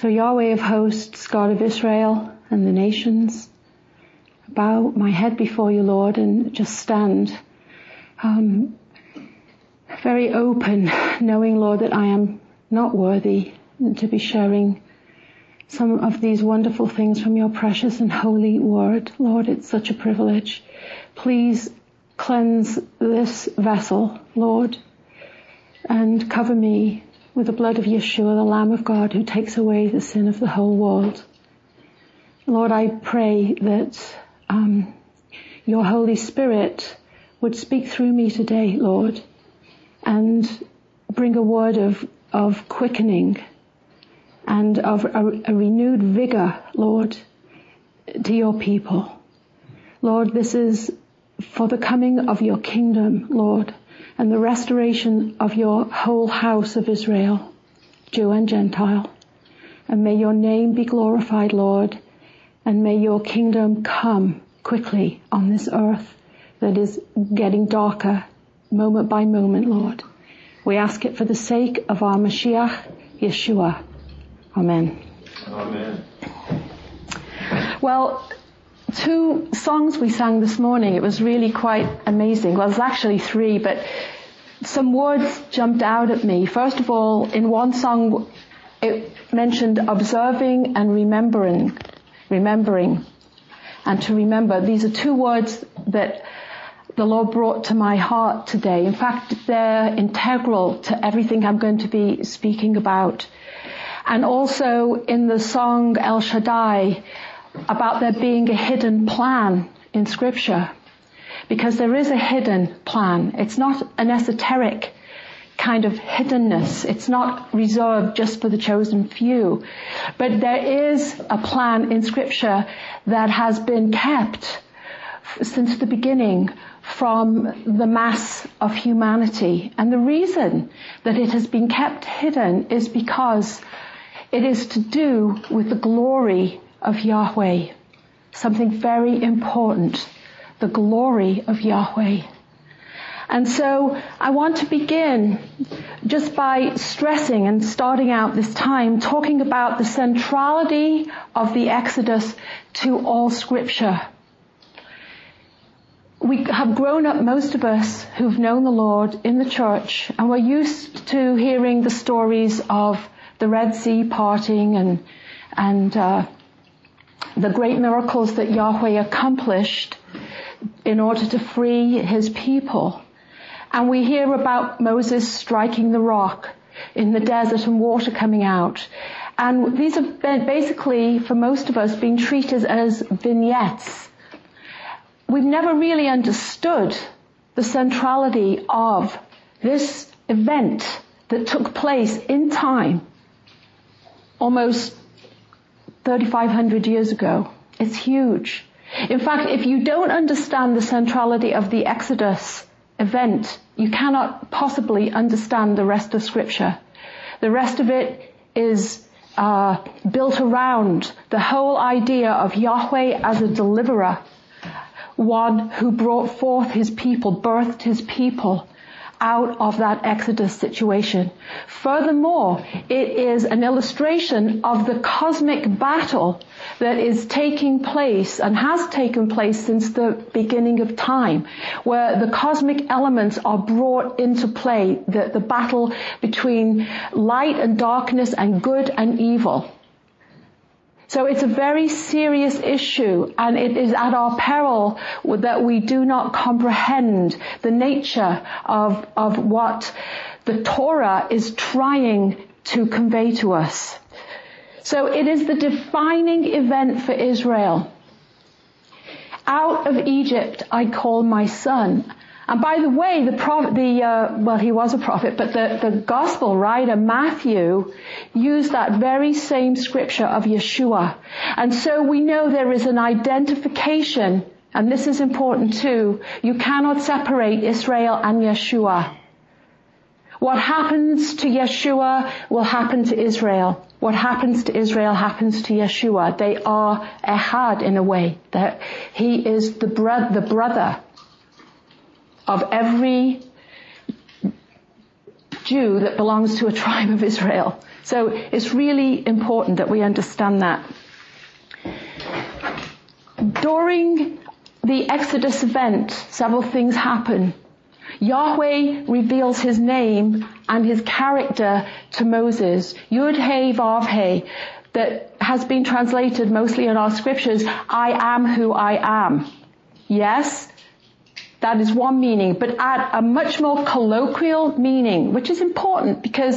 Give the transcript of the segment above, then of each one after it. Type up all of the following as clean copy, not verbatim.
So Yahweh of hosts, God of Israel and the nations, bow my head before you, Lord, and just stand very open, knowing, Lord, that I am not worthy to be sharing some of these wonderful things from your precious and holy word. Lord, it's such a privilege. Please cleanse this vessel, Lord, and cover me with the blood of Yeshua, the Lamb of God, who takes away the sin of the whole world. Lord, I pray that your Holy Spirit would speak through me today, Lord, and bring a word of quickening and of a renewed vigor, Lord, to your people. Lord, this is for the coming of your kingdom, Lord, and the restoration of your whole house of Israel, Jew and Gentile. And may your name be glorified, Lord, and may your kingdom come quickly on this earth that is getting darker moment by moment, Lord. We ask it for the sake of our Mashiach, Yeshua. Amen. Amen. Well, 2 songs we sang this morning. It was really quite amazing. Well, there's actually 3, but some words jumped out at me. First of all, in one song, it mentioned observing and remembering, and to remember. These are 2 words that the Lord brought to my heart today. In fact, they're integral to everything I'm going to be speaking about. And also in the song El Shaddai, about there being a hidden plan in Scripture. Because there is a hidden plan. It's not an esoteric kind of hiddenness. It's not reserved just for the chosen few. But there is a plan in Scripture that has been kept since the beginning from the mass of humanity. And the reason that it has been kept hidden is because it is to do with the glory of Yahweh. Something very important. The glory of Yahweh. And so I want to begin just by stressing and starting out this time talking about the centrality of the Exodus to all Scripture. We have grown up, most of us who've known the Lord in the church, and we're used to hearing the stories of the Red Sea parting and the great miracles that Yahweh accomplished in order to free his people. And we hear about Moses striking the rock in the desert and water coming out. And these have been basically, for most of us, been treated as vignettes. We've never really understood the centrality of this event that took place in time almost 3,500 years ago. It's huge. In fact, if you don't understand the centrality of the Exodus event, you cannot possibly understand the rest of Scripture. The rest of it is built around the whole idea of Yahweh as a deliverer, one who brought forth his people, birthed his people out of that Exodus situation. Furthermore, it is an illustration of the cosmic battle that is taking place and has taken place since the beginning of time, where the cosmic elements are brought into play, the battle between light and darkness and good and evil. So it's a very serious issue, and it is at our peril that we do not comprehend the nature of what the Torah is trying to convey to us. So it is the defining event for Israel. Out of Egypt I call my son. And by the way, he was a prophet, but the gospel writer Matthew used that very same scripture of Yeshua. And so we know there is an identification, and this is important too. You cannot separate Israel and Yeshua. What happens to Yeshua will happen to Israel. What happens to Israel happens to Yeshua. They are ehad in a way. That he is the brother of every Jew that belongs to a tribe of Israel. So it's really important that we understand that. During the Exodus event, several things happen. Yahweh reveals his name and his character to Moses. Yud-Heh-Vav-Heh, that has been translated mostly in our scriptures, I am who I am. Yes, that is one meaning, but at a much more colloquial meaning, which is important because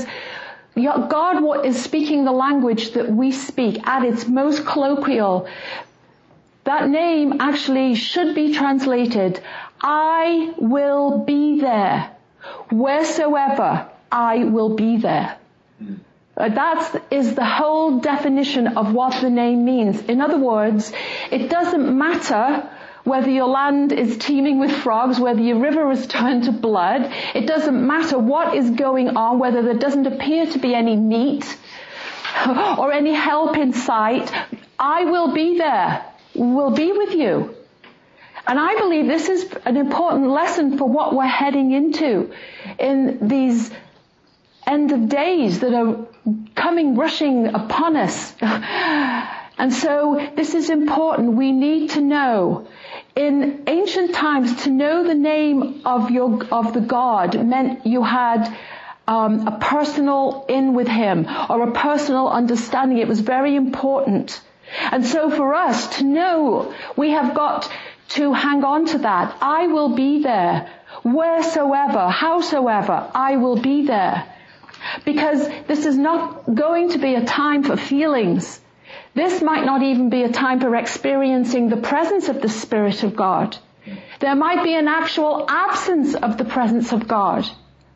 God is speaking the language that we speak at its most colloquial. That name actually should be translated, I will be there. Wheresoever, I will be there. That is the whole definition of what the name means. In other words, it doesn't matter whether your land is teeming with frogs, whether your river is turned to blood. It doesn't matter what is going on, whether there doesn't appear to be any meat or any help in sight. I will be there. Will be with you. And I believe this is an important lesson for what we're heading into in these end of days that are coming rushing upon us. And so this is important. We need to know. In ancient times, to know the name of the God meant you had a personal in with him or a personal understanding. It was very important. And so for us to know, we have got to hang on to that. I will be there. Wheresoever, howsoever, I will be there. Because this is not going to be a time for feelings. This might not even be a time for experiencing the presence of the Spirit of God. There might be an actual absence of the presence of God.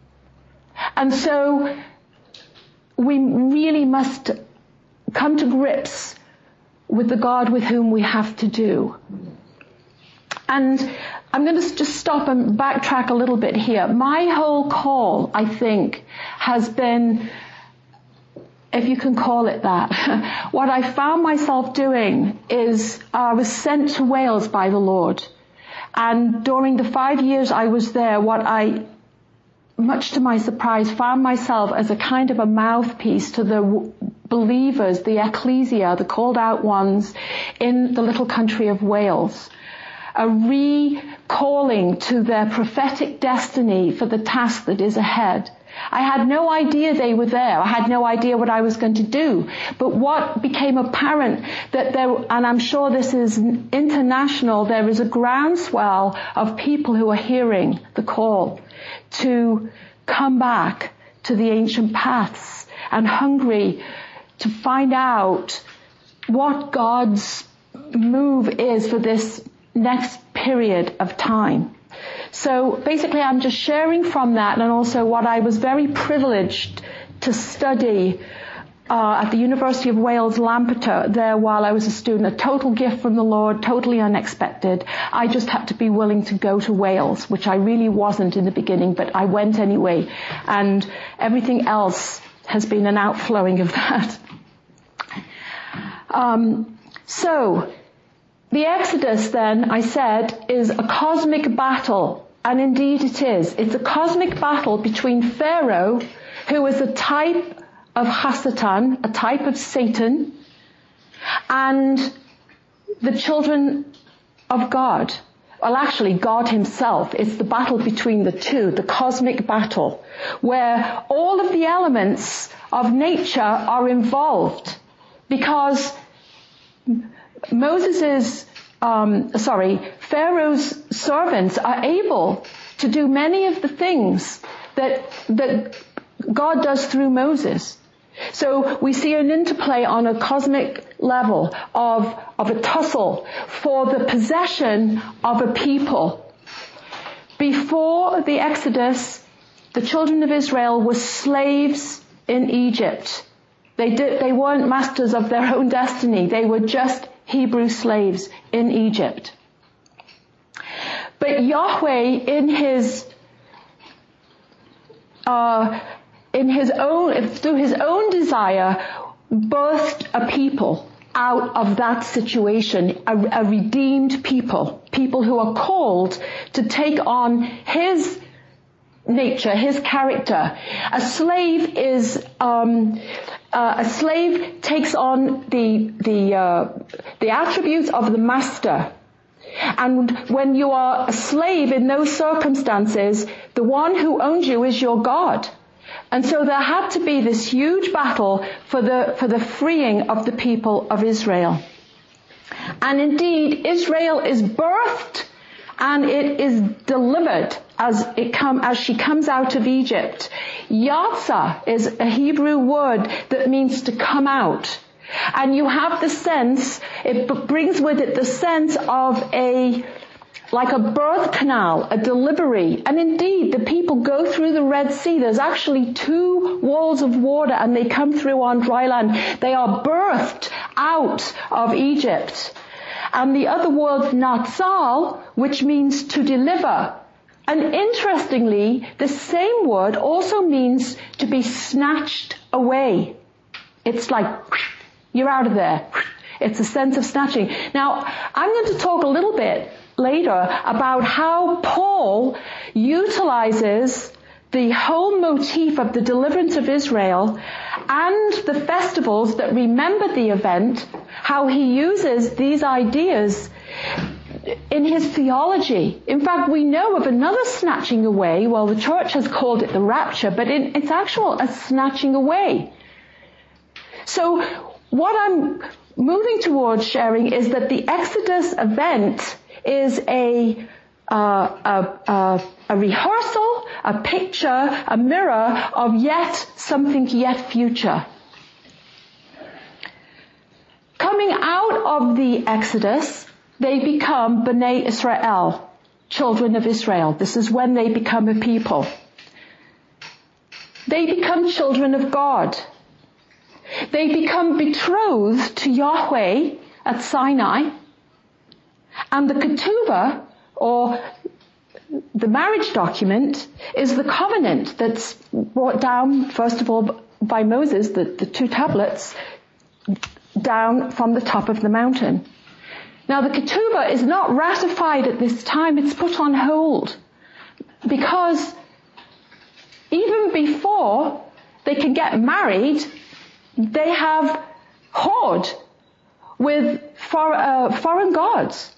And so we really must come to grips with the God with whom we have to do. And I'm going to just stop and backtrack a little bit here. My whole call, I think, has been, if you can call it that, what I found myself doing is I was sent to Wales by the Lord. And during the 5 years I was there, what I, much to my surprise, found myself as a kind of a mouthpiece to the believers, the ecclesia, the called out ones in the little country of Wales. A recalling to their prophetic destiny for the task that is ahead. I had no idea they were there. I had no idea what I was going to do. But what became apparent that there, and I'm sure this is international, there is a groundswell of people who are hearing the call to come back to the ancient paths and hungry to find out what God's move is for this next period of time. So basically I'm just sharing from that, and also what I was very privileged to study at the University of Wales, Lampeter, there while I was a student. A total gift from the Lord, totally unexpected. I just had to be willing to go to Wales, which I really wasn't in the beginning, but I went anyway. And everything else has been an outflowing of that. So the Exodus then, I said, is a cosmic battle. And indeed it is. It's a cosmic battle between Pharaoh, who is a type of Hasatan, a type of Satan, and the children of God. Well, actually, God himself. It's the battle between the two, the cosmic battle, where all of the elements of nature are involved. Because Pharaoh's servants are able to do many of the things that God does through Moses. So we see an interplay on a cosmic level of a tussle for the possession of a people. Before the Exodus, the children of Israel were slaves in Egypt. They weren't masters of their own destiny. They were just Hebrew slaves in Egypt. But Yahweh, through his own desire, birthed a people out of that situation, a redeemed people who are called to take on his nature, his character. A slave takes on the attributes of the master. And when you are a slave in those circumstances, the one who owns you is your God. And so there had to be this huge battle for the freeing of the people of Israel. And indeed, Israel is birthed and it is delivered as she comes out of Egypt. Yatzah is a Hebrew word that means to come out. And you have the sense, it brings with it the sense of like a birth canal, a delivery. And indeed, the people go through the Red Sea. There's actually 2 walls of water and they come through on dry land. They are birthed out of Egypt. And the other word, natsal, which means to deliver. And interestingly, the same word also means to be snatched away. It's like, you're out of there. It's a sense of snatching. Now, I'm going to talk a little bit later about how Paul utilizes the whole motif of the deliverance of Israel and the festivals that remember the event, how he uses these ideas in his theology. In fact, we know of another snatching away. Well, the church has called it the rapture, but it's actual a snatching away. So what I'm moving towards sharing is that the Exodus event is a rehearsal, a picture, a mirror of something yet future. Coming out of the Exodus, they become B'nai Israel, children of Israel. This is when they become a people. They become children of God. They become betrothed to Yahweh at Sinai. And the ketubah, or the marriage document, is the covenant that's brought down, first of all, by Moses, the 2 tablets, down from the top of the mountain. Now, the ketubah is not ratified at this time. It's put on hold. Because even before they can get married, they have whored with foreign gods.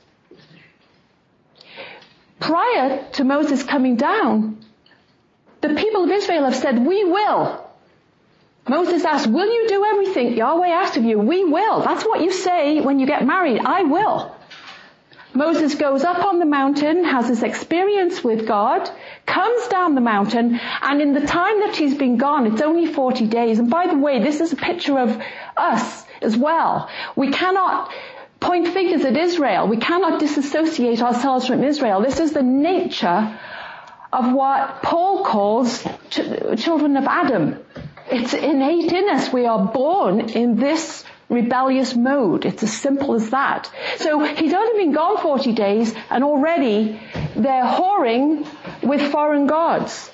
Prior to Moses coming down, the people of Israel have said, we will. Moses asked, will you do everything Yahweh asked of you? We will. That's what you say when you get married. I will. Moses goes up on the mountain, has his experience with God, comes down the mountain, and in the time that he's been gone, it's only 40 days. And by the way, this is a picture of us as well. We cannot point fingers at Israel. We cannot disassociate ourselves from Israel. This is the nature of what Paul calls children of Adam. It's innate in us. We are born in this rebellious mode. It's as simple as that. So he's only been gone 40 days and already they're whoring with foreign gods.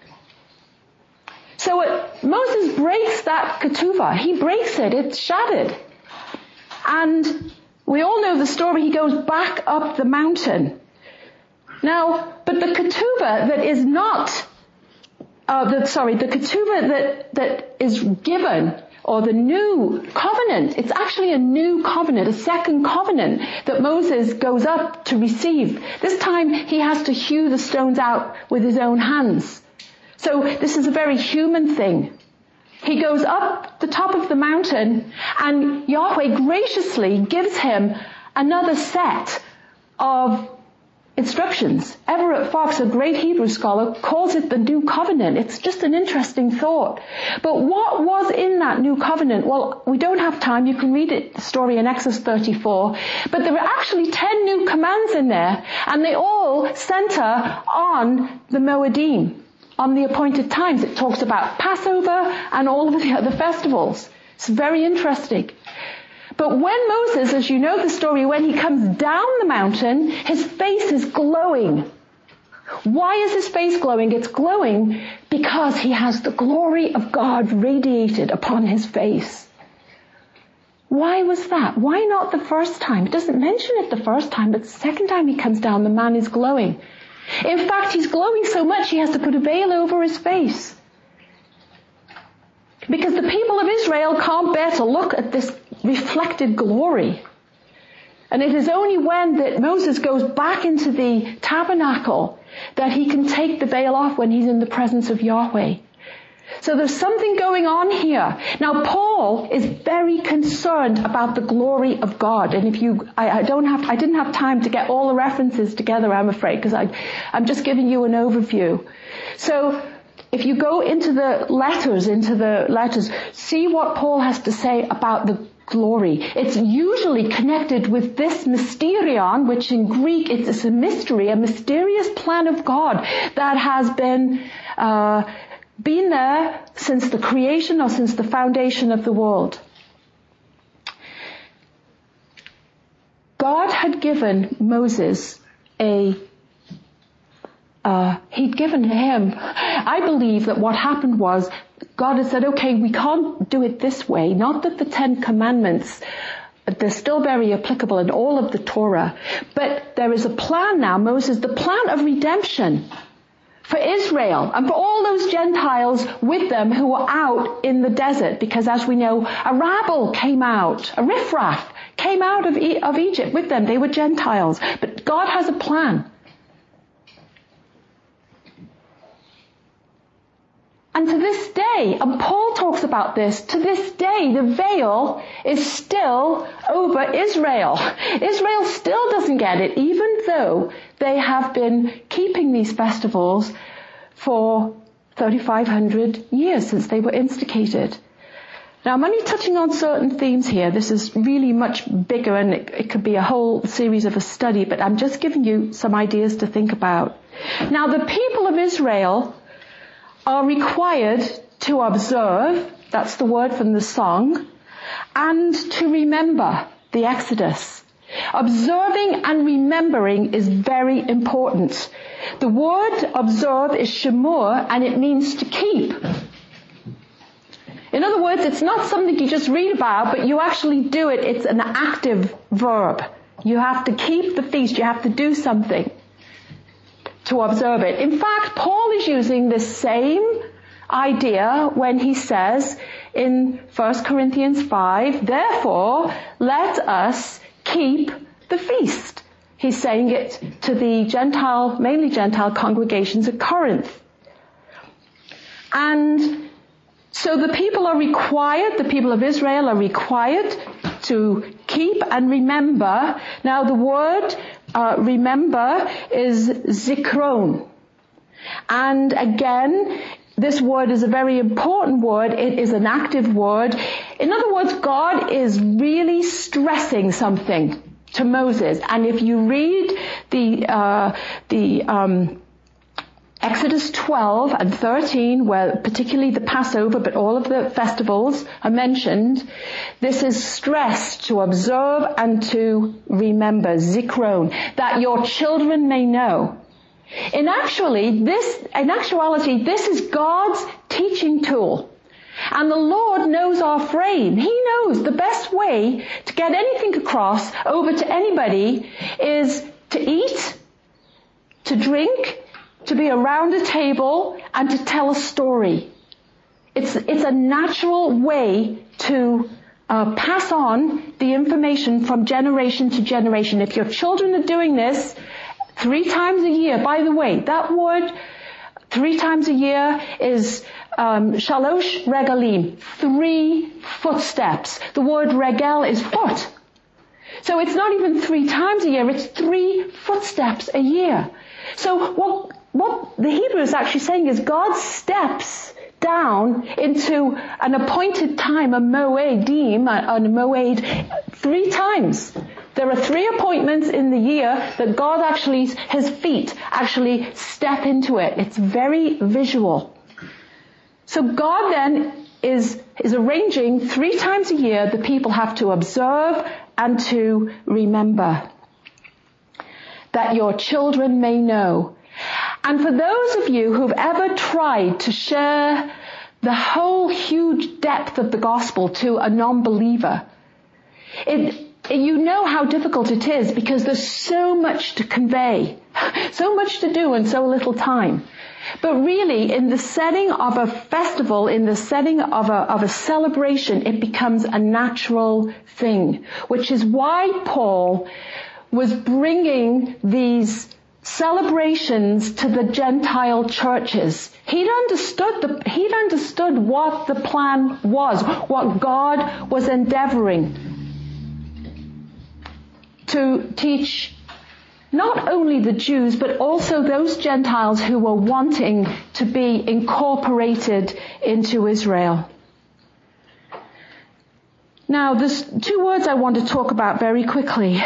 So Moses breaks that ketubah. He breaks it. It's shattered. And we all know the story. He goes back up the mountain. Now, but the ketubah that is not, the ketubah that is given, or the new covenant, it's actually a new covenant, a second covenant that Moses goes up to receive. This time he has to hew the stones out with his own hands. So this is a very human thing. He goes up the top of the mountain and Yahweh graciously gives him another set of instructions. Everett Fox, a great Hebrew scholar, calls it the New Covenant. It's just an interesting thought. But what was in that New Covenant? Well, we don't have time. You can read the story in Exodus 34. But there are actually 10 new commands in there, and they all center on the Moedim, on the appointed times. It talks about Passover and all of the other festivals. It's very interesting. But when Moses, as you know the story, when he comes down the mountain, his face is glowing. Why is his face glowing? It's glowing because he has the glory of God radiated upon his face. Why was that? Why not the first time? It doesn't mention it the first time, but the second time he comes down, the man is glowing. In fact, he's glowing so much he has to put a veil over his face. Because the people of Israel can't bear to look at this reflected glory. And it is only when that Moses goes back into the tabernacle that he can take the veil off when he's in the presence of Yahweh. So there's something going on here. Now Paul is very concerned about the glory of God. And I didn't have time to get all the references together, I'm afraid, because I'm just giving you an overview. So if you go into the letters, see what Paul has to say about the glory. It's usually connected with this mysterion, which in Greek it's a mystery, a mysterious plan of God that has been there since the creation or since the foundation of the world. God had given Moses he'd given him, I believe that what happened was God had said, okay, we can't do it this way. Not that the 10 Commandments, they're still very applicable in all of the Torah, but there is a plan now, Moses, the plan of redemption for Israel and for all those Gentiles with them who were out in the desert, because as we know, a rabble came out, a riffraff came out of Egypt with them. They were Gentiles, but God has a plan. And to this day, and Paul talks about this, to this day the veil is still over Israel. Israel still doesn't get it, even though they have been keeping these festivals for 3,500 years since they were instigated. Now I'm only touching on certain themes here. This is really much bigger and it could be a whole series of a study, but I'm just giving you some ideas to think about. Now the people of Israel are required to observe, that's the word from the song, and to remember the Exodus. Observing and remembering is very important. The word observe is shemur, and it means to keep. In other words, it's not something you just read about, but you actually do it. It's an active verb. You have to keep the feast. You have to do something to observe it. In fact, Paul is using this same idea when he says in 1 Corinthians 5, therefore, let us keep the feast. He's saying it to the mainly Gentile congregations at Corinth. And so the people of Israel are required to keep and remember. Now the word remember is zikron. And again, this word is a very important word. It is an active word. In other words, God is really stressing something to Moses. And if you read the Exodus 12 and 13, where particularly the Passover, but all of the festivals are mentioned, this is stressed to observe and to remember, zikron, that your children may know. In actuality, this is God's teaching tool. And the Lord knows our frame. He knows the best way to get anything across over to anybody is to eat, to drink, to be around a table, and to tell a story. It's a natural way to pass on the information from generation to generation. If your children are doing this 3 times a year, by the way, that word 3 times a year is shalosh regalim, 3 footsteps. The word regel is foot. So it's not even 3 times a year, it's 3 footsteps a year. So what the Hebrew is actually saying is God steps down into an appointed time, a moedim, a moed, 3 times. There are 3 appointments in the year that God actually, his feet actually step into it. It's very visual. So God then is arranging 3 times a year the people have to observe and to remember, that your children may know. And for those of you who've ever tried to share the whole huge depth of the gospel to a non-believer, you know how difficult it is because there's so much to convey. So much to do and so little time. But really, in the setting of a festival, in the setting of a celebration, it becomes a natural thing, which is why Paul was bringing these celebrations to the Gentile churches. He'd understood what the plan was, what God was endeavoring to teach not only the Jews, but also those Gentiles who were wanting to be incorporated into Israel. Now, there's two words I want to talk about very quickly.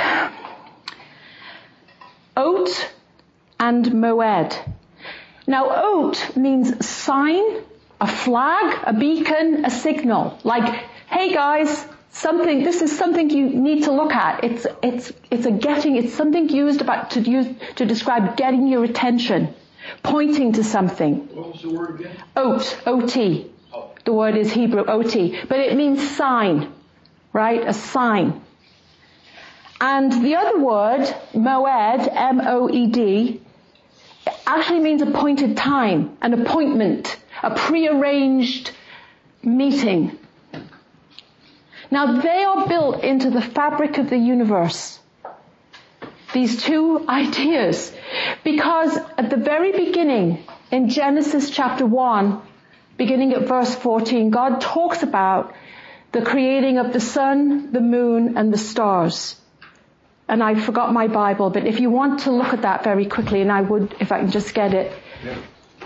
Oat and moed. Now, oat means sign, a flag, a beacon, a signal. Like, hey guys, this is something you need to look at. It's something used to describe getting your attention, pointing to something. What was the word again? Oat, O-T. Oh. The word is Hebrew, O-T. But it means sign, right? A sign. And the other word, moed, M-O-E-D, actually means appointed time, an appointment, a prearranged meeting. Now they are built into the fabric of the universe, these two ideas, because at the very beginning, in Genesis chapter 1, beginning at verse 14, God talks about the creating of the sun, the moon, and the stars. And I forgot my Bible, but if you want to look at that very quickly, and I would, if I can just get it. Yeah.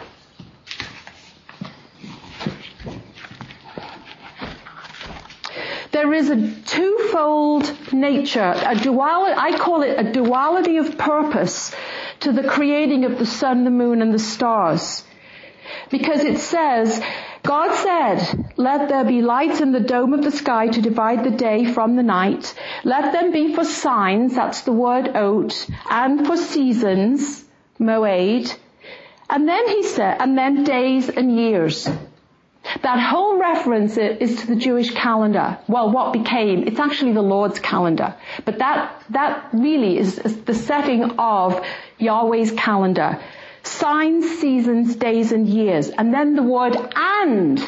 There is a twofold nature, I call it a duality of purpose to the creating of the sun, the moon, and the stars. Because it says, God said, let there be lights in the dome of the sky to divide the day from the night. Let them be for signs, that's the word oat, and for seasons, moed. And then he said, and then days and years. That whole reference is to the Jewish calendar. Well, what became, it's actually the Lord's calendar. But that really is the setting of Yahweh's calendar. Signs, seasons, days, and years. And then the word and.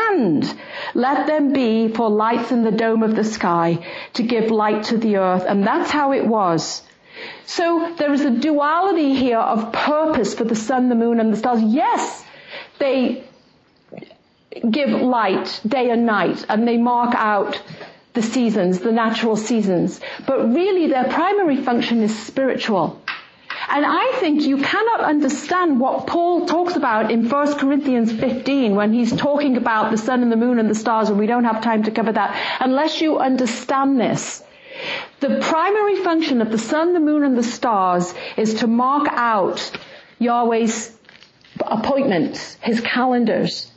Let them be for lights in the dome of the sky to give light to the earth. And that's how it was. So there is a duality here of purpose for the sun, the moon, and the stars. Yes, they give light day and night, and they mark out the seasons, the natural seasons. But really their primary function is spiritual. And I think you cannot understand what Paul talks about in 1 Corinthians 15 when he's talking about the sun and the moon and the stars, and we don't have time to cover that, unless you understand this. The primary function of the sun, the moon, and the stars is to mark out Yahweh's appointments, his calendars.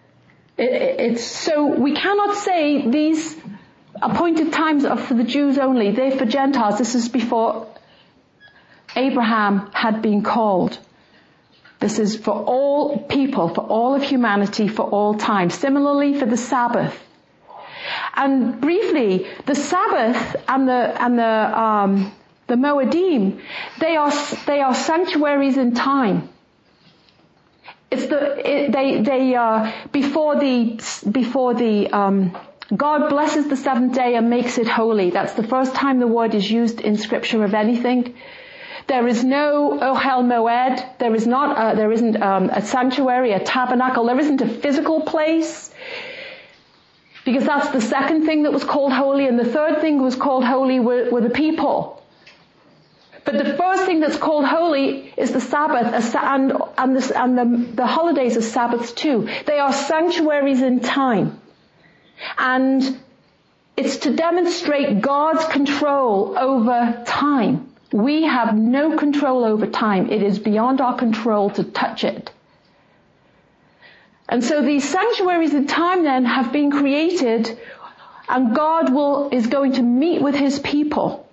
It's so we cannot say these appointed times are for the Jews only. They're for Gentiles. This is before Abraham had been called. This is for all people, for all of humanity, for all time. Similarly for the Sabbath. And briefly, the Sabbath and the Moedim, they are sanctuaries in time. It's before the God blesses the seventh day and makes it holy. That's the first time the word is used in Scripture of anything. There is no Ohel Moed. There isn't a sanctuary, a tabernacle. There isn't a physical place. Because that's the second thing that was called holy, and the third thing that was called holy were the people. But the first thing that's called holy is the Sabbath, and the holidays are Sabbaths too. They are sanctuaries in time. And it's to demonstrate God's control over time. We have no control over time. It is beyond our control to touch it. And so these sanctuaries in time then have been created, and God is going to meet with his people.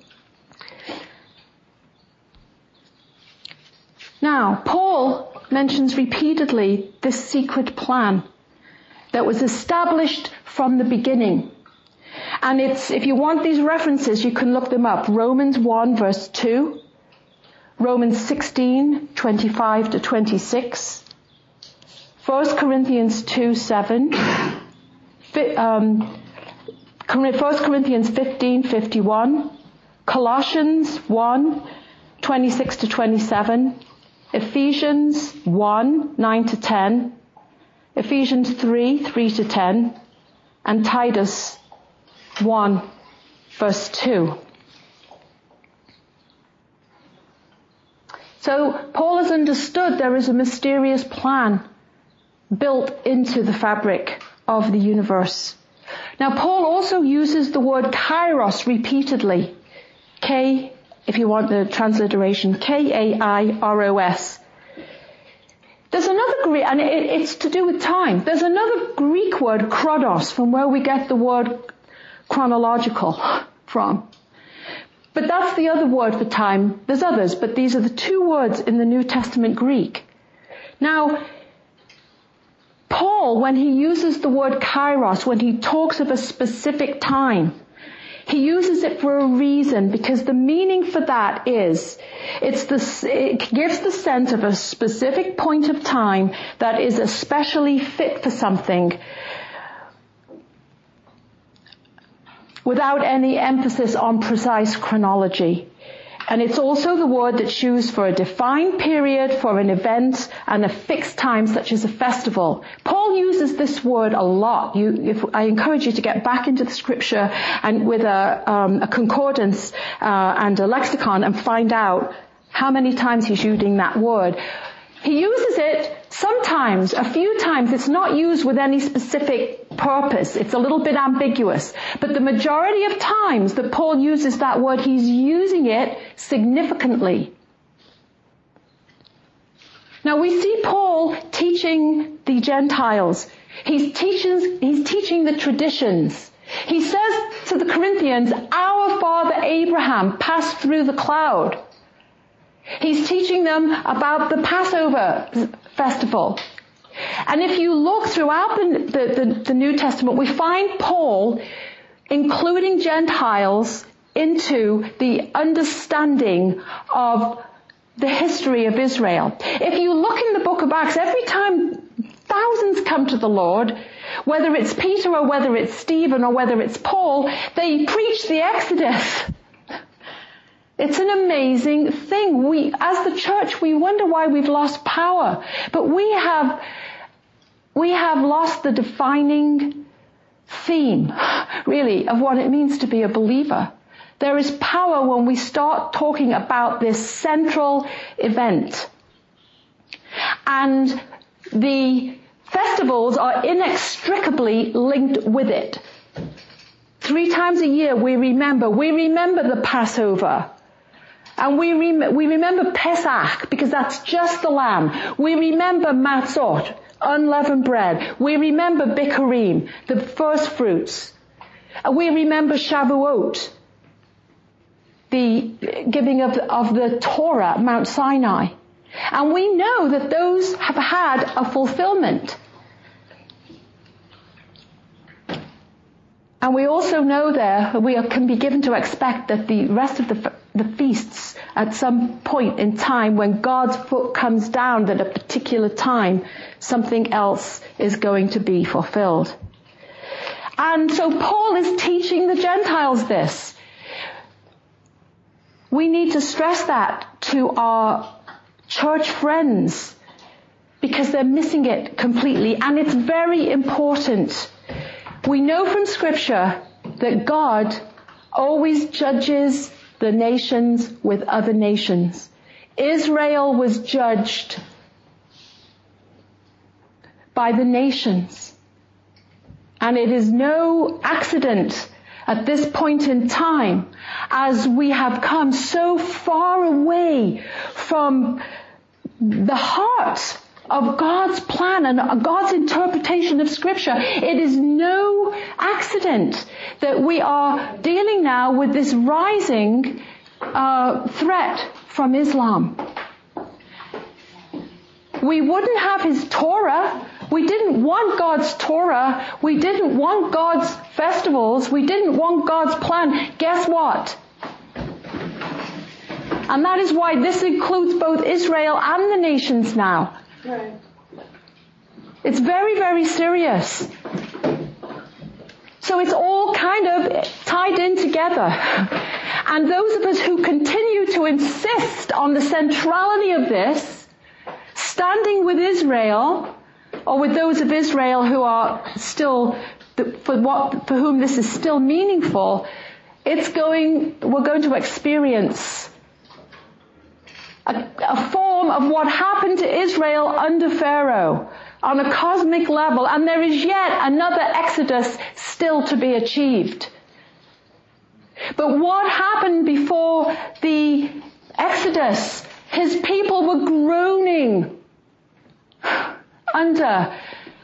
Now, Paul mentions repeatedly this secret plan that was established from the beginning. And if you want these references, you can look them up. Romans 1 verse 2, Romans 16:25 to 26, 1 Corinthians 2:7, 1 Corinthians 15:51, Colossians 1:26 to 27, Ephesians 1:9 to 10, Ephesians 3:3 to 10, and Titus 1 verse 2. So Paul has understood there is a mysterious plan built into the fabric of the universe. Now Paul also uses the word kairos repeatedly. K, if you want the transliteration, K-A-I-R-O-S. There's another Greek, and it's to do with time. There's another Greek word, chronos, from where we get the word chronological from. But that's the other word for time. There's others, but these are the two words in the New Testament Greek. Now, Paul, when he uses the word kairos, when he talks of a specific time, he uses it for a reason, because the meaning for that is, it gives the sense of a specific point of time that is especially fit for something, without any emphasis on precise chronology. And it's also the word that's used for a defined period, for an event, and a fixed time such as a festival. Paul uses this word a lot. I encourage you to get back into the scripture and with a concordance and a lexicon and find out how many times he's using that word. He uses it sometimes, a few times. It's not used with any specific purpose. It's a little bit ambiguous. But the majority of times that Paul uses that word, he's using it significantly. Now we see Paul teaching the Gentiles. He's teaching the traditions. He says to the Corinthians, our father Abraham passed through the cloud. He's teaching them about the Passover festival. And if you look throughout the New Testament, we find Paul including Gentiles into the understanding of the history of Israel. If you look in the book of Acts, every time thousands come to the Lord, whether it's Peter or whether it's Stephen or whether it's Paul, they preach the Exodus. It's an amazing thing. As the church, we wonder why we've lost power. But we have lost the defining theme, really, of what it means to be a believer. There is power when we start talking about this central event. And the festivals are inextricably linked with it. 3 times a year we remember the Passover. And we remember Pesach, because that's just the lamb. We remember Matzot, unleavened bread. We remember Bikurim, the first fruits. And we remember Shavuot, the giving of the Torah, Mount Sinai. And we know that those have had a fulfillment. And we also know we can be given to expect that the rest of the feasts, at some point in time when God's foot comes down, that at a particular time something else is going to be fulfilled. And so Paul is teaching the Gentiles this. We need to stress that to our church friends, because they're missing it completely, and it's very important. We know from Scripture that God always judges the nations with other nations. Israel was judged by the nations. And it is no accident at this point in time, as we have come so far away from the heart of God's plan and God's interpretation of Scripture. It is no accident that we are dealing now with this rising threat from Islam. We wouldn't have His Torah. We didn't want God's Torah. We didn't want God's festivals. We didn't want God's plan. Guess what? And that is why this includes both Israel and the nations now. Right. It's very, very serious. So it's all kind of tied in together. And those of us who continue to insist on the centrality of this, standing with Israel, or with those of Israel who are still, for whom this is still meaningful, we're going to experience a form of what happened to Israel under Pharaoh on a cosmic level, and there is yet another Exodus still to be achieved. But what happened before the Exodus? His people were groaning under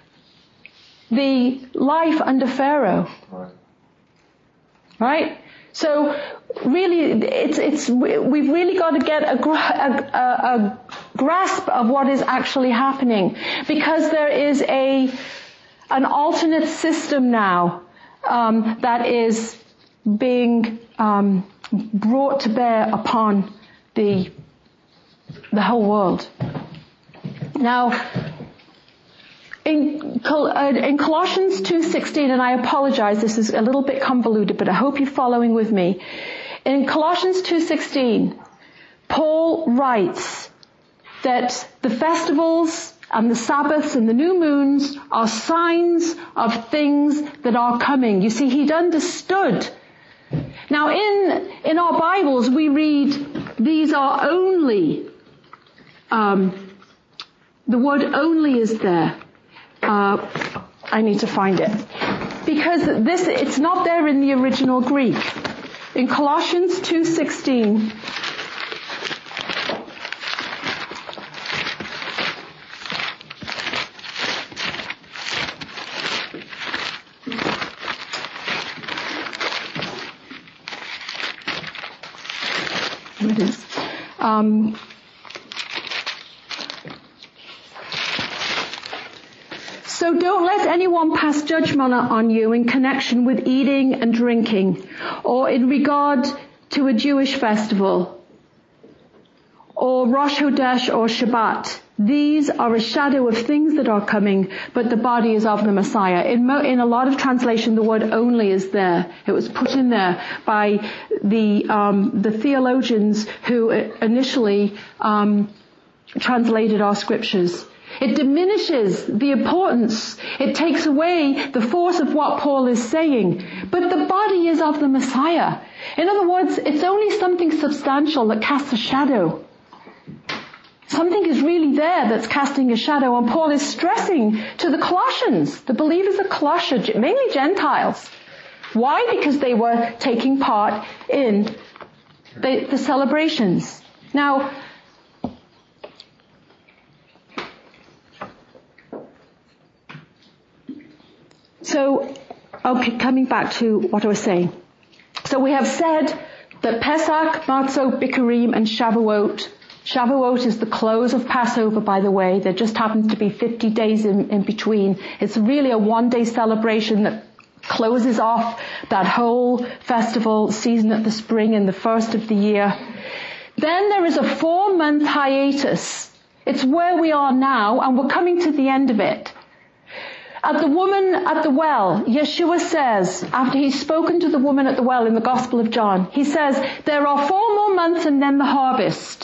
the life under Pharaoh. Right? So really, we've really got to get a grasp of what is actually happening, because there is an alternate system now that is being brought to bear upon the whole world. Now, in Colossians 2:16, and I apologize, this is a little bit convoluted, but I hope you're following with me. In Colossians 2:16, Paul writes that the festivals and the Sabbaths and the new moons are signs of things that are coming. You see, he'd understood. Now, in our Bibles, we read, these are only, the word only is there. I need to find it. Because it's not there in the original Greek. In Colossians 2:16, here it is. So don't let anyone pass judgment on you in connection with eating and drinking, or in regard to a Jewish festival, or Rosh Hodesh or Shabbat. These are a shadow of things that are coming, but the body is of the Messiah. In a lot of translation, the word only is there. It was put in there by the theologians who initially translated our scriptures. It diminishes the importance. It takes away the force of what Paul is saying. But the body is of the Messiah. In other words, it's only something substantial that casts a shadow. Something is really there that's casting a shadow, and Paul is stressing to the Colossians, the believers of Colossia, mainly Gentiles. Why? Because they were taking part in the celebrations. Now, coming back to what I was saying. So we have said that Pesach, Matzot, Bikurim, and Shavuot is the close of Passover, by the way. There just happens to be 50 days in between. It's really a one-day celebration that closes off that whole festival season at the spring and the first of the year. Then there is a 4-month hiatus. It's where we are now, and we're coming to the end of it. At the woman at the well, Yeshua says, after he's spoken to the woman at the well in the Gospel of John, he says, there are 4 more months and then the harvest.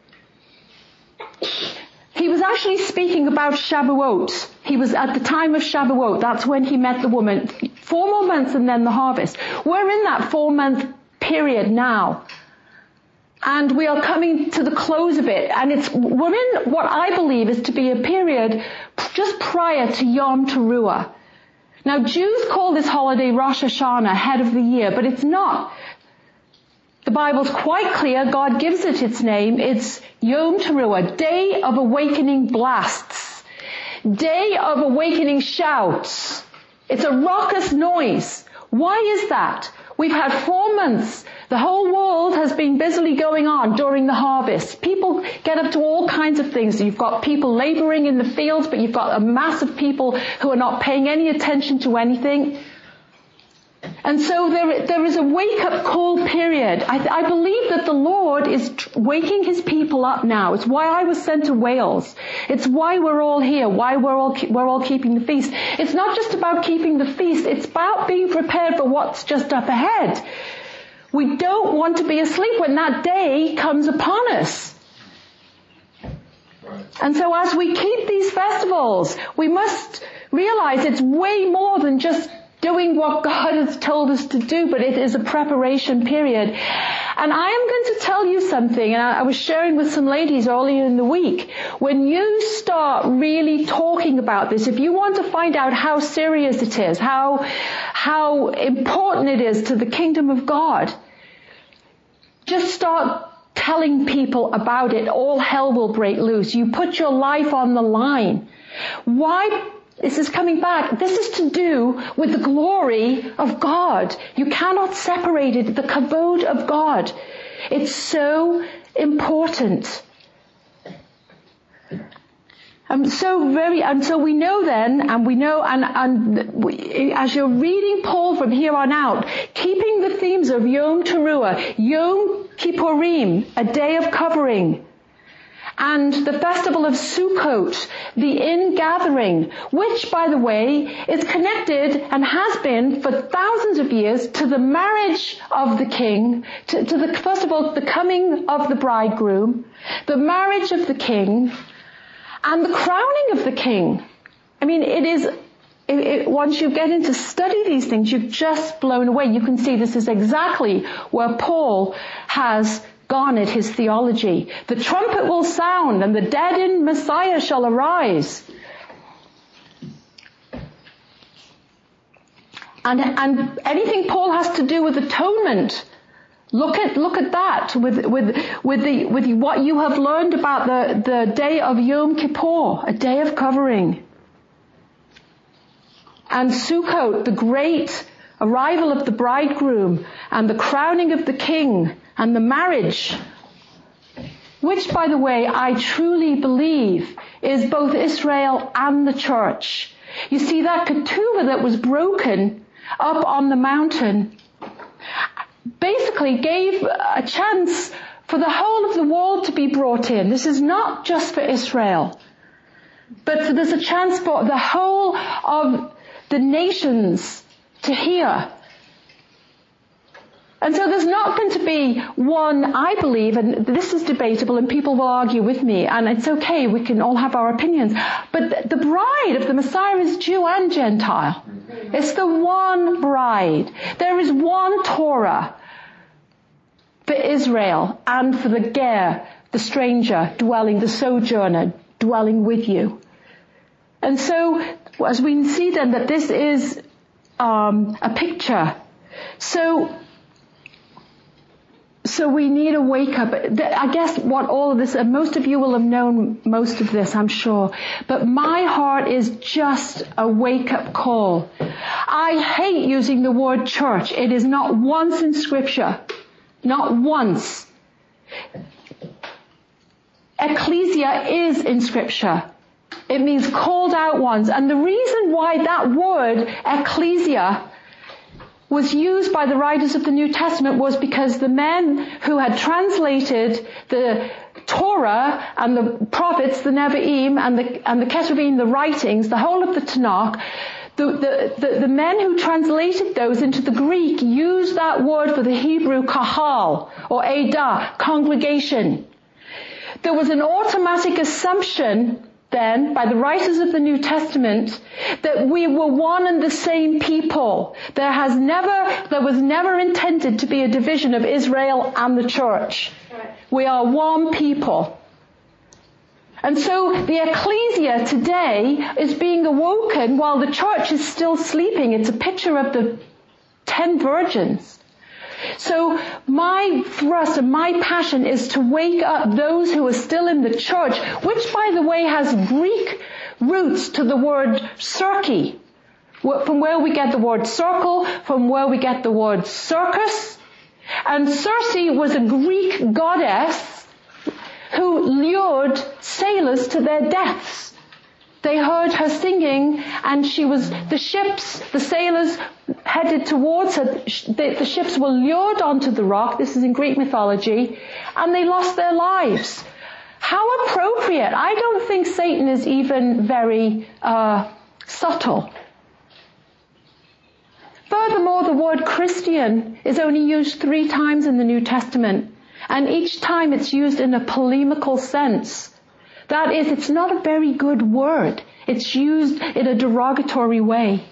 He was actually speaking about Shavuot. He was at the time of Shavuot. That's when he met the woman. 4 more months and then the harvest. We're in that 4-month period now. And we are coming to the close of it. And we're in what I believe is to be a period just prior to Yom Teruah. Now, Jews call this holiday Rosh Hashanah, head of the year, but it's not. The Bible's quite clear. God gives it its name. It's Yom Teruah, day of awakening blasts, day of awakening shouts. It's a raucous noise. Why is that? We've had 4 months. The whole world has been busily going on during the harvest. People get up to all kinds of things. You've got people laboring in the fields, but you've got a mass of people who are not paying any attention to anything. And so there is a wake-up call period. I believe that the Lord is waking his people up now. It's why I was sent to Wales. It's why we're all here, why we're all keeping the feast. It's not just about keeping the feast, it's about being prepared for what's just up ahead. We don't want to be asleep when that day comes upon us. And so as we keep these festivals, we must realize it's way more than just doing what God has told us to do, but it is a preparation period. And I am going to tell you something, and I was sharing with some ladies earlier in the week. When you start really talking about this, if you want to find out how serious it is, how important it is to the kingdom of God, just start telling people about it. All hell will break loose. You put your life on the line. Why? This is coming back. This is to do with the glory of God. You cannot separate it. The kavod of God. It's so important. So we know then, and we know, as you're reading Paul from here on out, keeping the themes of Yom Teruah, Yom Kippurim, a day of covering, and the festival of Sukkot, the ingathering, which, by the way, is connected and has been for thousands of years to the marriage of the king, first of all, the coming of the bridegroom, the marriage of the king, and the crowning of the king. I mean, once you get into study these things, you're just blown away. You can see this is exactly where Paul has garnered his theology. The trumpet will sound and the dead in Messiah shall arise. And anything Paul has to do with atonement, look at that with what you have learned about the day of Yom Kippur, a day of covering. And Sukkot, the great arrival of the bridegroom and the crowning of the king and the marriage, which, by the way, I truly believe is both Israel and the church. You see, that ketubah that was broken up on the mountain basically gave a chance for the whole of the world to be brought in. This is not just for Israel, but there's a chance for the whole of the nations to hear. And so there's not going to be one, I believe, and this is debatable and people will argue with me, and it's okay, we can all have our opinions, but the bride of the Messiah is Jew and Gentile. It's the one bride. There is one Torah for Israel and for the ger, the stranger dwelling, the sojourner dwelling with you. And so, as we see then that this is a picture. So we need a wake up. I guess what all of this, and most of you will have known most of this, I'm sure. But my heart is just a wake up call. I hate using the word church. It is not once in Scripture. Not once. Ecclesia is in Scripture. It means called out ones. And the reason why that word, ecclesia, was used by the writers of the New Testament was because the men who had translated the Torah and the prophets, the Nevi'im and the Ketuvim, the writings, the whole of the Tanakh, the men who translated those into the Greek used that word for the Hebrew kahal or edah, congregation. There was an automatic assumption then, by the writers of the New Testament, that we were one and the same people. There was never intended to be a division of Israel and the church. We are one people. And so the ecclesia today is being awoken while the church is still sleeping. It's a picture of the 10 virgins. So my thrust and my passion is to wake up those who are still in the church, which, by the way, has Greek roots to the word circe, from where we get the word circle, from where we get the word circus. And Circe was a Greek goddess who lured sailors to their deaths. They heard her singing, and the sailors headed towards her. The ships were lured onto the rock. This is in Greek mythology, and they lost their lives. How appropriate. I don't think Satan is even very subtle. Furthermore, the word Christian is only used 3 times in the New Testament, and each time it's used in a polemical sense. That is, it's not a very good word. It's used in a derogatory way.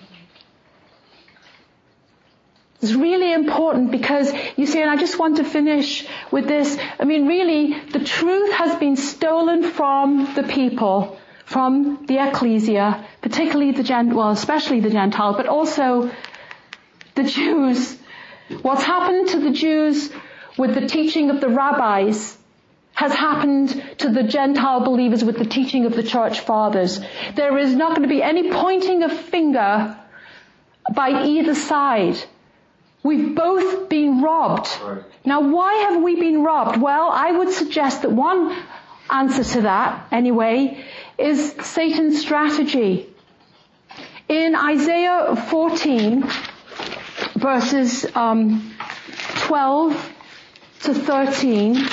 It's really important because, you see, and I just want to finish with this. I mean, really, the truth has been stolen from the people, from the ecclesia, particularly especially the Gentiles, but also the Jews. What's happened to the Jews with the teaching of the rabbis has happened to the Gentile believers with the teaching of the church fathers. There is not going to be any pointing of finger by either side. We've both been robbed. Right. Now, why have we been robbed? Well, I would suggest that one answer to that, anyway, is Satan's strategy. In Isaiah 14, verses 12 to 13,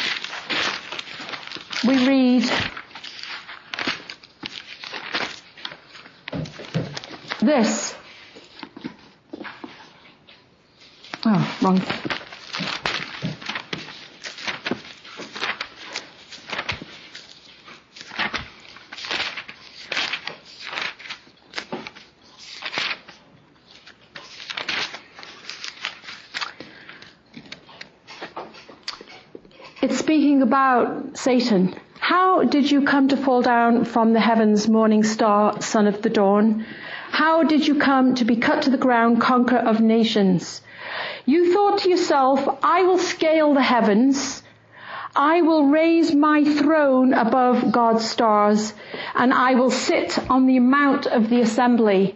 we read this. Oh, wrong. It's speaking about Satan. How did you come to fall down from the heavens, morning star, son of the dawn? How did you come to be cut to the ground, conqueror of nations? You thought to yourself, I will scale the heavens. I will raise my throne above God's stars, and I will sit on the mount of the assembly.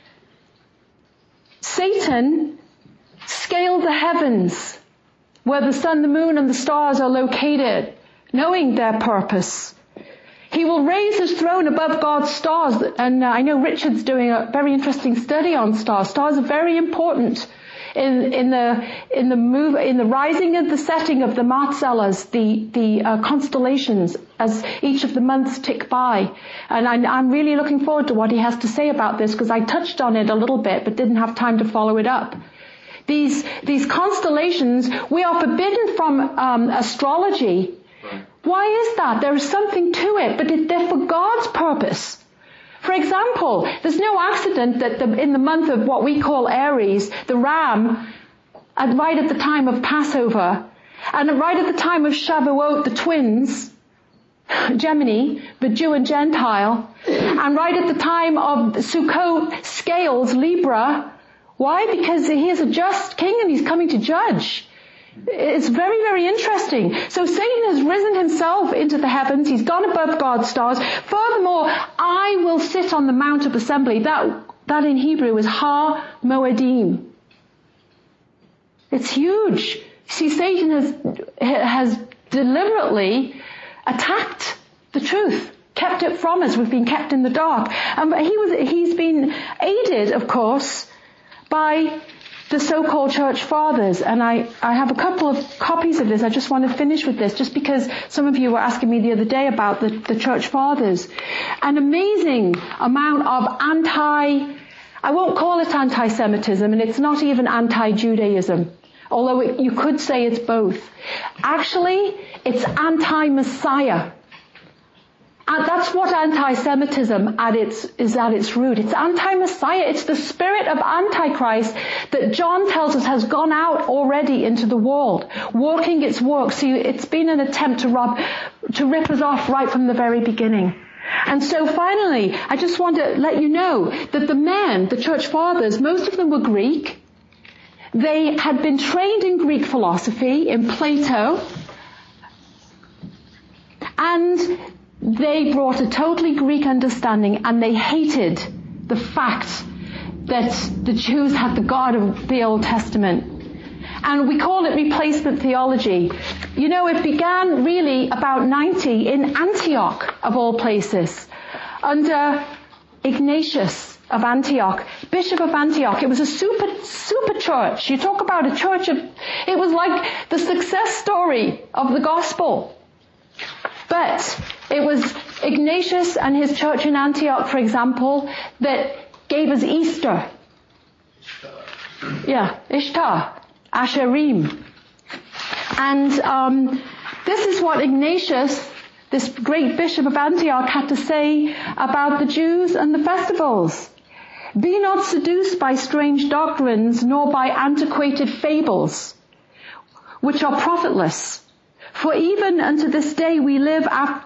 Satan scaled the heavens, where the sun, the moon, and the stars are located, knowing their purpose. He will raise his throne above God's stars. And I know Richard's doing a very interesting study on stars. Stars are very important in the rising and the setting of the Marcellas, the constellations, as each of the months tick by. And I'm really looking forward to what he has to say about this, because I touched on it a little bit but didn't have time to follow it up. These constellations, we are forbidden from astrology. Why is that? There is something to it, but they're for God's purpose. For example, there's no accident that in the month of what we call Aries, the ram, right at the time of Passover, and right at the time of Shavuot, the twins, Gemini, the Jew and Gentile, and right at the time of Sukkot, scales, Libra. Why? Because he is a just king and he's coming to judge. It's very, very interesting. So Satan has risen himself into the heavens. He's gone above God's stars. Furthermore, I will sit on the Mount of Assembly. That in Hebrew is Har Moedim. It's huge. See, Satan has deliberately attacked the truth, kept it from us. We've been kept in the dark. He's been aided, of course, by the so-called church fathers. And I have a couple of copies of this. I just want to finish with this, just because some of you were asking me the other day about the church fathers. An amazing amount of I won't call it anti-Semitism, and it's not even anti-Judaism, although you could say it's both. Actually, it's anti-Messiah. And that's what anti-Semitism is at its root. It's anti-Messiah. It's the spirit of Antichrist that John tells us has gone out already into the world, working its work. See, it's been an attempt to rip us off right from the very beginning. And so finally, I just want to let you know that the church fathers, most of them were Greek. They had been trained in Greek philosophy, in Plato, and they brought a totally Greek understanding, and they hated the fact that the Jews had the God of the Old Testament. And we call it replacement theology. You know, it began really about 90 in Antioch, of all places, under Ignatius of Antioch, Bishop of Antioch. It was a super church. You talk about a church it was like the success story of the gospel. But it was Ignatius and his church in Antioch, for example, that gave us Easter. Yeah, Ishtar, Asherim. And this is what Ignatius, this great bishop of Antioch, had to say about the Jews and the festivals. Be not seduced by strange doctrines, nor by antiquated fables, which are profitless. For even unto this day we live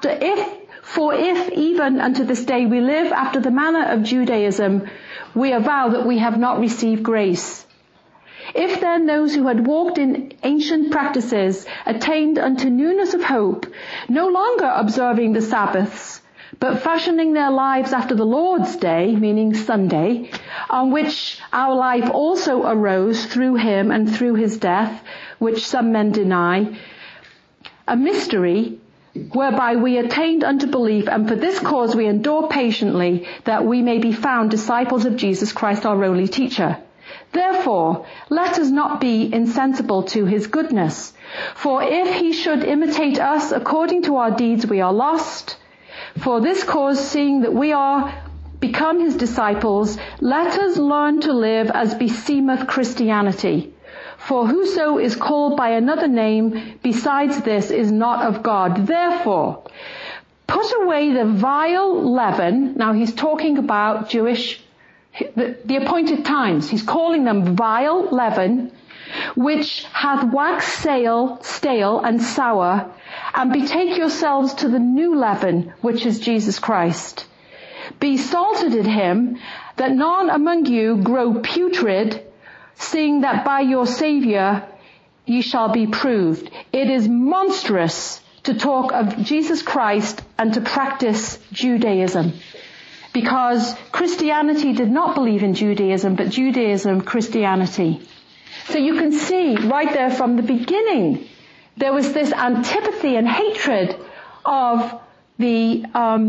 if even unto this day we live after the manner of Judaism, we avow that we have not received grace. If then those who had walked in ancient practices attained unto newness of hope, no longer observing the Sabbaths, but fashioning their lives after the Lord's day, meaning Sunday, on which our life also arose through him and through his death, which some men deny, a mystery whereby we attained unto belief, and for this cause we endure patiently, that we may be found disciples of Jesus Christ our only teacher. Therefore, let us not be insensible to his goodness. For if he should imitate us according to our deeds, we are lost. For this cause, seeing that we are become his disciples, let us learn to live as beseemeth Christianity. For whoso is called by another name besides this is not of God. Therefore, put away the vile leaven. Now he's talking about Jewish, the appointed times. He's calling them vile leaven, which hath waxed stale and sour, and betake yourselves to the new leaven, which is Jesus Christ. Be salted in him, that none among you grow putrid, seeing that by your Saviour ye shall be proved. It is monstrous to talk of Jesus Christ and to practice Judaism, because Christianity did not believe in Judaism, but Judaism, Christianity. So you can see right there from the beginning, there was this antipathy and hatred of the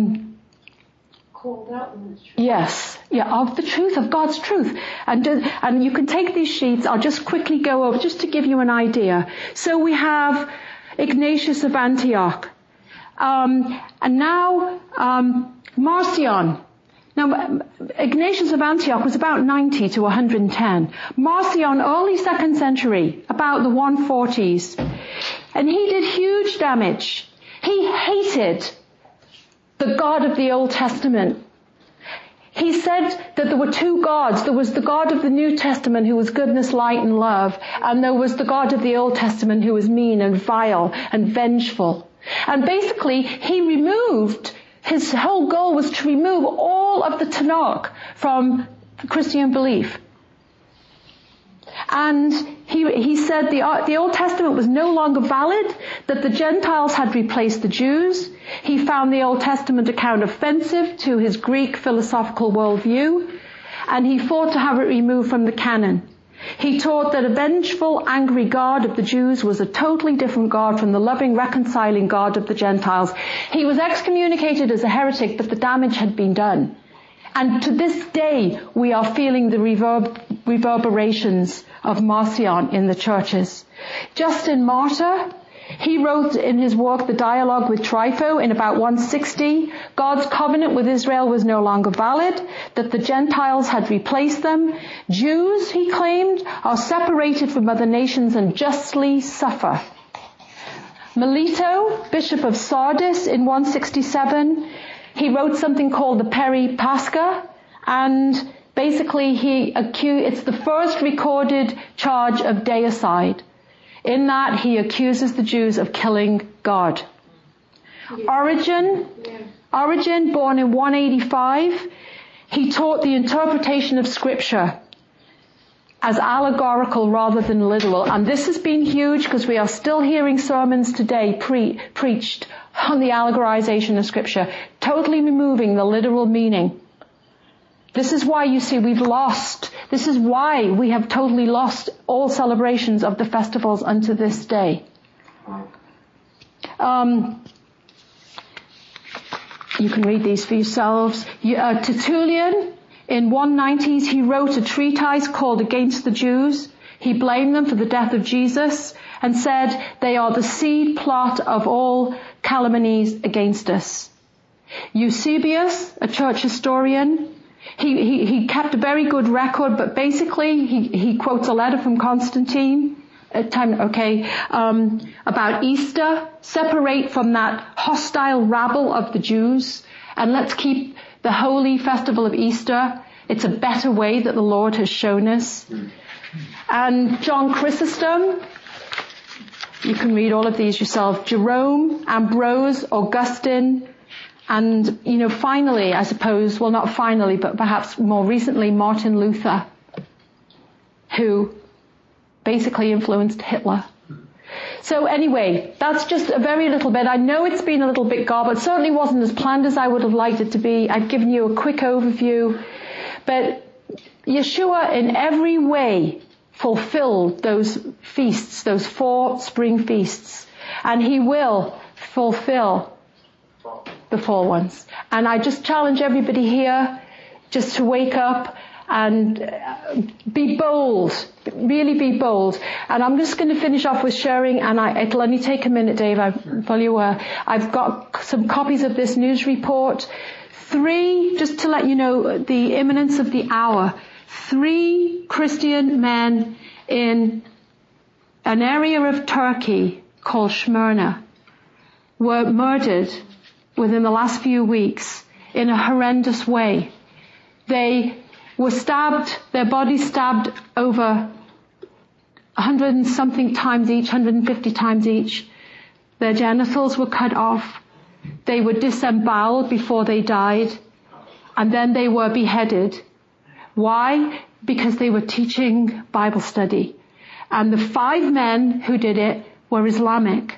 called out in the truth. Yes, of the truth, of God's truth. And you can take these sheets, I'll just quickly go over, just to give you an idea. So we have Ignatius of Antioch. And now, Marcion. Now, Ignatius of Antioch was about 90 to 110. Marcion, early 2nd century, about the 140s. And he did huge damage. He hated the God of the Old Testament. He said that there were two gods. There was the God of the New Testament who was goodness, light and love. And there was the God of the Old Testament who was mean and vile and vengeful. And basically, his whole goal was to remove all of the Tanakh from Christian belief. And he said the Old Testament was no longer valid, that the Gentiles had replaced the Jews. He found the Old Testament account offensive to his Greek philosophical worldview, and he fought to have it removed from the canon. He taught that a vengeful, angry God of the Jews was a totally different God from the loving, reconciling God of the Gentiles. He was excommunicated as a heretic, but the damage had been done. And to this day, we are feeling the reverberations of Marcion in the churches. Justin Martyr, he wrote in his work, The Dialogue with Trypho, in about 160, God's covenant with Israel was no longer valid, that the Gentiles had replaced them. Jews, he claimed, are separated from other nations and justly suffer. Melito, Bishop of Sardis, in 167, he wrote something called the Peripascha, and basically it's the first recorded charge of deicide. In that, he accuses the Jews of killing God. Origen, born in 185, he taught the interpretation of Scripture as allegorical rather than literal. And this has been huge because we are still hearing sermons today preached on the allegorization of Scripture, totally removing the literal meaning. This is why this is why we have totally lost all celebrations of the festivals unto this day. You can read these for yourselves. Tertullian, in 190s, he wrote a treatise called Against the Jews. He blamed them for the death of Jesus and said they are the seed plot of all calumnies against us. Eusebius, a church historian, he kept a very good record, but basically he quotes a letter from Constantine about Easter. Separate from that hostile rabble of the Jews, and let's keep the holy festival of Easter. It's a better way that the Lord has shown us. And John Chrysostom, you can read all of these yourself. Jerome, Ambrose, Augustine, and, finally, I suppose, well, not finally, but perhaps more recently, Martin Luther, who basically influenced Hitler. So anyway, that's just a very little bit. I know it's been a little bit garbled. It certainly wasn't as planned as I would have liked it to be. I've given you a quick overview. But Yeshua in every way fulfilled those feasts, those 4 spring feasts. And he will fulfill the fall ones. And I just challenge everybody here just to wake up and be bold, really be bold. And I'm just going to finish off with sharing, and it'll only take a minute, Dave, I'm fully aware. I've got some copies of this news report. 3, just to let you know the imminence of the hour, 3 Christian men in an area of Turkey called Smyrna were murdered within the last few weeks in a horrendous way. They were stabbed, their bodies stabbed over 100 and something times each, 150 times each. Their genitals were cut off. They were disemboweled before they died. And then they were beheaded. Why? Because they were teaching Bible study. And the 5 men who did it were Islamic.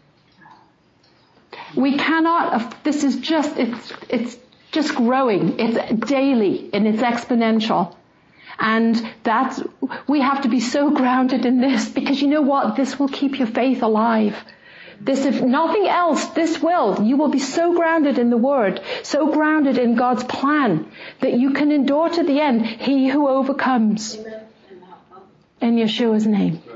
We cannot, this is just, it's just growing. It's daily and it's exponential. And we have to be so grounded in this, because you know what? This will keep your faith alive. This, if nothing else, you will be so grounded in the Word, so grounded in God's plan that you can endure to the end. He who overcomes. In Yeshua's name.